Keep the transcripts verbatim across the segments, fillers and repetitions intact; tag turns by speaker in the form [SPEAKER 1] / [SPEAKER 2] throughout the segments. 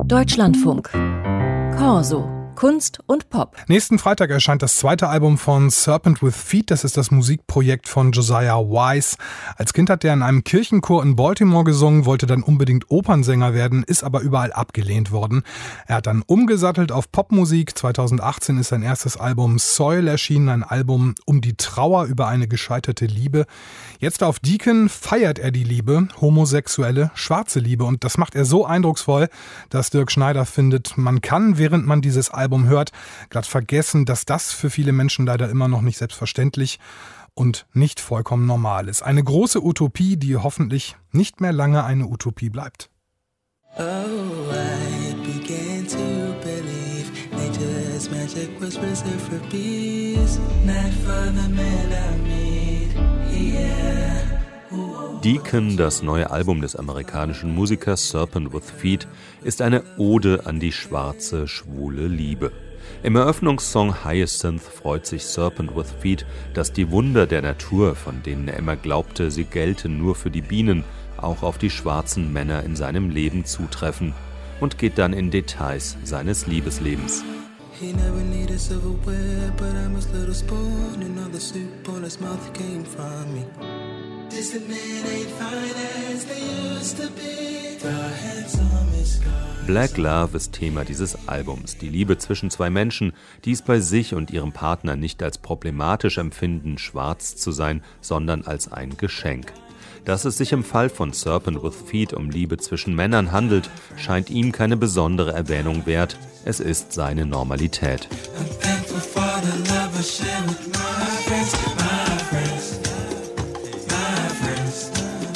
[SPEAKER 1] Deutschlandfunk. Corso. Kunst und Pop.
[SPEAKER 2] Nächsten Freitag erscheint das zweite Album von Serpent with Feet. Das ist das Musikprojekt von Josiah Wise. Als Kind hat er in einem Kirchenchor in Baltimore gesungen, wollte dann unbedingt Opernsänger werden, ist aber überall abgelehnt worden. Er hat dann umgesattelt auf Popmusik. zweitausendachtzehn ist sein erstes Album Soil erschienen, ein Album um die Trauer über eine gescheiterte Liebe. Jetzt auf Deacon feiert er die Liebe, homosexuelle, schwarze Liebe. Und das macht er so eindrucksvoll, dass Dirk Schneider findet, man kann, während man dieses Album hört, glatt vergessen, dass das für viele Menschen leider immer noch nicht selbstverständlich und nicht vollkommen normal ist. Eine große Utopie, die hoffentlich nicht mehr lange eine Utopie bleibt.
[SPEAKER 3] Oh, I began to believe nature's magic was reserved for peace, not for the man I meet, yeah.
[SPEAKER 4] Deacon, das neue Album des amerikanischen Musikers Serpent with Feet, ist eine Ode an die schwarze, schwule Liebe. Im Eröffnungssong Hyacinth freut sich Serpent with Feet, dass die Wunder der Natur, von denen er immer glaubte, sie gelten nur für die Bienen, auch auf die schwarzen Männer in seinem Leben zutreffen, und geht dann in Details seines Liebeslebens.
[SPEAKER 3] He never needed silverware, but I'm his little spoon, and all the soup on his mouth came from me. Distant men ain't fine as they used to be. The handsome is gone.
[SPEAKER 4] Black Love ist Thema dieses Albums. Die Liebe zwischen zwei Menschen, die es bei sich und ihrem Partner nicht als problematisch empfinden, schwarz zu sein, sondern als ein Geschenk. Dass es sich im Fall von Serpent with Feet um Liebe zwischen Männern handelt, scheint ihm keine besondere Erwähnung wert. Es ist seine Normalität.
[SPEAKER 3] I'm thankful for the love I share with my friends, my friends, my friends.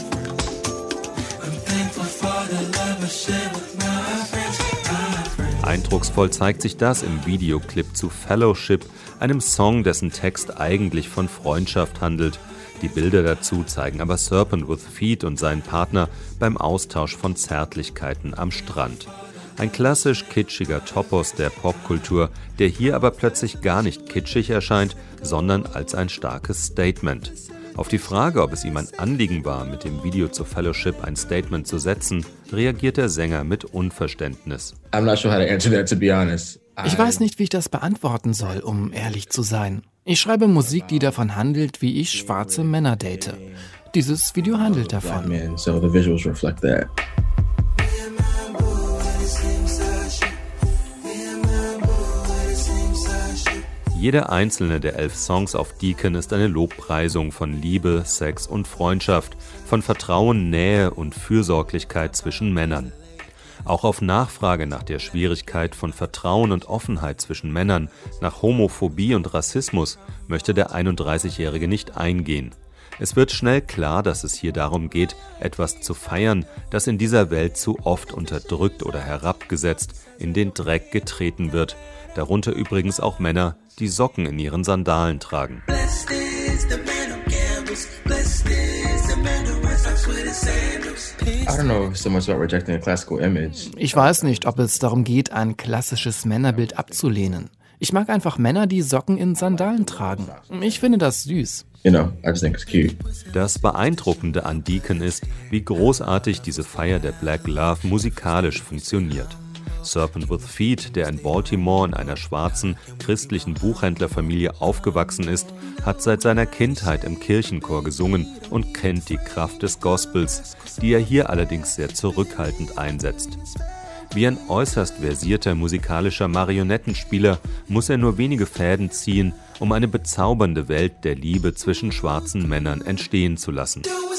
[SPEAKER 3] I'm thankful for the love I share with my friends, my friends.
[SPEAKER 4] Eindrucksvoll zeigt sich das im Videoclip zu Fellowship, einem Song, dessen Text eigentlich von Freundschaft handelt. Die Bilder dazu zeigen aber Serpent with Feet und seinen Partner beim Austausch von Zärtlichkeiten am Strand. Ein klassisch kitschiger Topos der Popkultur, der hier aber plötzlich gar nicht kitschig erscheint, sondern als ein starkes Statement. Auf die Frage, ob es ihm ein Anliegen war, mit dem Video zu Fellowship ein Statement zu setzen, reagiert der Sänger mit Unverständnis.
[SPEAKER 5] I'm not sure how to answer that, to be honest.
[SPEAKER 6] Ich weiß nicht, wie ich das beantworten soll, um ehrlich zu sein. Ich schreibe Musik, die davon handelt, wie ich schwarze Männer date. Dieses Video handelt davon.
[SPEAKER 5] Man, so the visuals reflect that.
[SPEAKER 4] Jeder einzelne der elf Songs auf Deacon ist eine Lobpreisung von Liebe, Sex und Freundschaft, von Vertrauen, Nähe und Fürsorglichkeit zwischen Männern. Auch auf Nachfrage nach der Schwierigkeit von Vertrauen und Offenheit zwischen Männern, nach Homophobie und Rassismus möchte der einunddreißigjährige nicht eingehen. Es wird schnell klar, dass es hier darum geht, etwas zu feiern, das in dieser Welt zu oft unterdrückt oder herabgesetzt, in den Dreck getreten wird. Darunter übrigens auch Männer, die Socken in ihren Sandalen tragen.
[SPEAKER 6] Ich weiß nicht, ob es darum geht, ein klassisches Männerbild abzulehnen. Ich mag einfach Männer, die Socken in Sandalen tragen. Ich finde das süß.
[SPEAKER 5] You know, I just think it's cute.
[SPEAKER 4] Das Beeindruckende an Deacon ist, wie großartig diese Feier der Black Love musikalisch funktioniert. Serpent with Feet, der in Baltimore in einer schwarzen, christlichen Buchhändlerfamilie aufgewachsen ist, hat seit seiner Kindheit im Kirchenchor gesungen und kennt die Kraft des Gospels, die er hier allerdings sehr zurückhaltend einsetzt. Wie ein äußerst versierter musikalischer Marionettenspieler muss er nur wenige Fäden ziehen, um eine bezaubernde Welt der Liebe zwischen schwarzen Männern entstehen zu lassen.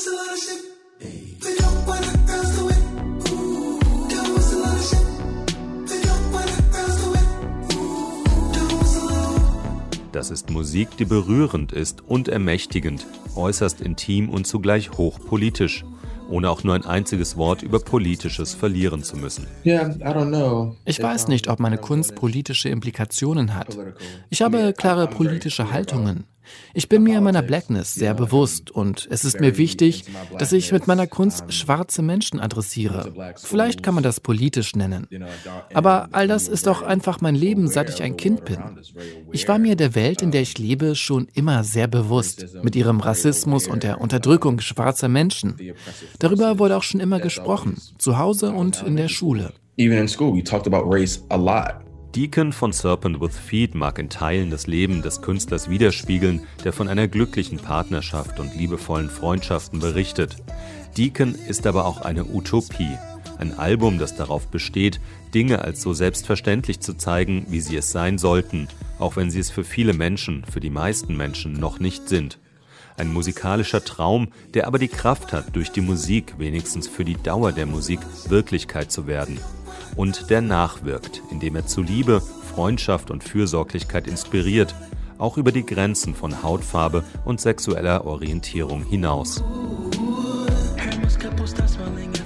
[SPEAKER 4] Das ist Musik, die berührend ist und ermächtigend, äußerst intim und zugleich hochpolitisch, ohne auch nur ein einziges Wort über Politisches verlieren zu müssen.
[SPEAKER 6] Ich weiß nicht, ob meine Kunst politische Implikationen hat. Ich habe klare politische Haltungen. Ich bin mir meiner Blackness sehr bewusst und es ist mir wichtig, dass ich mit meiner Kunst schwarze Menschen adressiere. Vielleicht kann man das politisch nennen. Aber all das ist auch einfach mein Leben, seit ich ein Kind bin. Ich war mir der Welt, in der ich lebe, schon immer sehr bewusst, mit ihrem Rassismus und der Unterdrückung schwarzer Menschen. Darüber wurde auch schon immer gesprochen, zu Hause und in der Schule.
[SPEAKER 5] Even in school, we talked about race a lot.
[SPEAKER 4] Deacon von Serpent with Feet mag in Teilen das Leben des Künstlers widerspiegeln, der von einer glücklichen Partnerschaft und liebevollen Freundschaften berichtet. Deacon ist aber auch eine Utopie. Ein Album, das darauf besteht, Dinge als so selbstverständlich zu zeigen, wie sie es sein sollten, auch wenn sie es für viele Menschen, für die meisten Menschen noch nicht sind. Ein musikalischer Traum, der aber die Kraft hat, durch die Musik, wenigstens für die Dauer der Musik, Wirklichkeit zu werden. Und der nachwirkt, indem er zu Liebe, Freundschaft und Fürsorglichkeit inspiriert, auch über die Grenzen von Hautfarbe und sexueller Orientierung hinaus.
[SPEAKER 3] Hemos que apostar sua lenha.